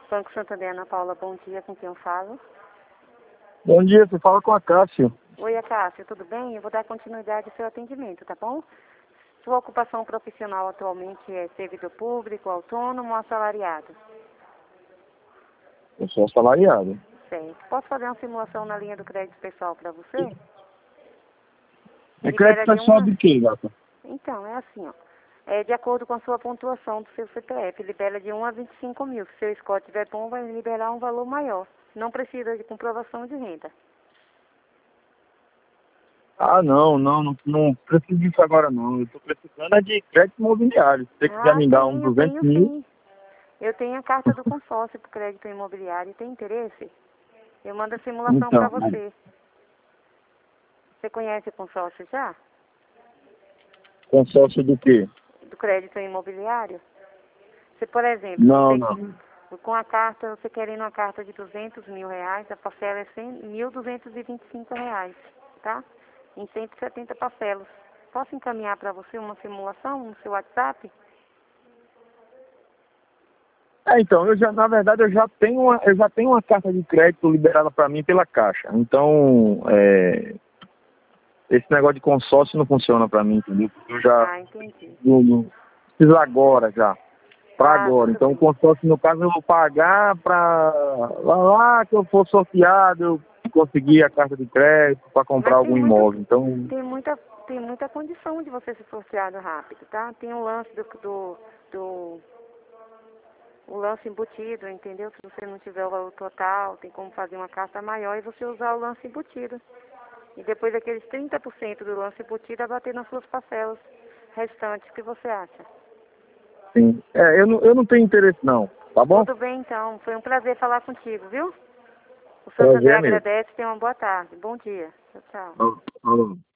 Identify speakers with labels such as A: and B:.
A: Banco Santander, Ana Paula, bom dia, com quem eu falo?
B: Bom dia, você fala com a Cássia.
A: Oi, Acácio, tudo bem? Eu vou dar continuidade ao seu atendimento, tá bom? Sua ocupação profissional atualmente é servidor público, autônomo ou assalariado?
B: Eu sou assalariado.
A: Certo. Posso fazer uma simulação na linha do crédito pessoal para você?
B: É crédito pessoal
A: uma...
B: de quê, gata?
A: Então, é assim, ó. É de acordo com a sua pontuação do seu CPF. Libera de 1 a 25 mil. Se seu score estiver bom, vai liberar um valor maior. Não precisa de comprovação de renda.
B: Ah, não preciso disso agora não. Eu tô precisando é de crédito imobiliário. Se você quiser me dar uns
A: Eu
B: 200
A: tenho
B: mil...
A: sim. Eu tenho a carta do consórcio para crédito imobiliário. Tem interesse? Eu mando a simulação para
B: Então,
A: você. Você conhece o consórcio já?
B: consórcio do quê?
A: Do crédito imobiliário? Você, por exemplo,
B: Não,
A: você,
B: não.
A: com a carta, você querendo uma carta de 200 mil reais, a parcela é 1.225 reais, tá? Em 170 parcelas. Posso encaminhar para você uma simulação no seu WhatsApp?
B: Então, na verdade, eu já tenho uma carta de crédito liberada para mim pela Caixa. Então, esse negócio de consórcio não funciona para mim, entendeu? Porque eu já
A: Ah, entendi.
B: não preciso agora já. Para
A: Ah,
B: agora.
A: tudo
B: Então, o
A: bem.
B: consórcio, no caso, eu vou pagar para lá que eu for sorteado, eu conseguir a carta de crédito para comprar
A: Mas
B: algum imóvel. Então,
A: tem muita, tem muita condição de você ser sorteado rápido, tá? Tem o lance do o lance embutido, entendeu? Se você não tiver o valor total, tem como fazer uma carta maior e você usar o lance embutido. E depois daqueles 30% do lance embutido, abater nas suas parcelas restantes. O que você acha?
B: sim. Eu não tenho interesse não, tá bom?
A: Tudo bem, então. Foi um prazer falar contigo, viu? O Santander
B: Prazer é meu.
A: agradece. Tenha uma boa tarde. Bom dia. Tchau, tchau.
B: Falou.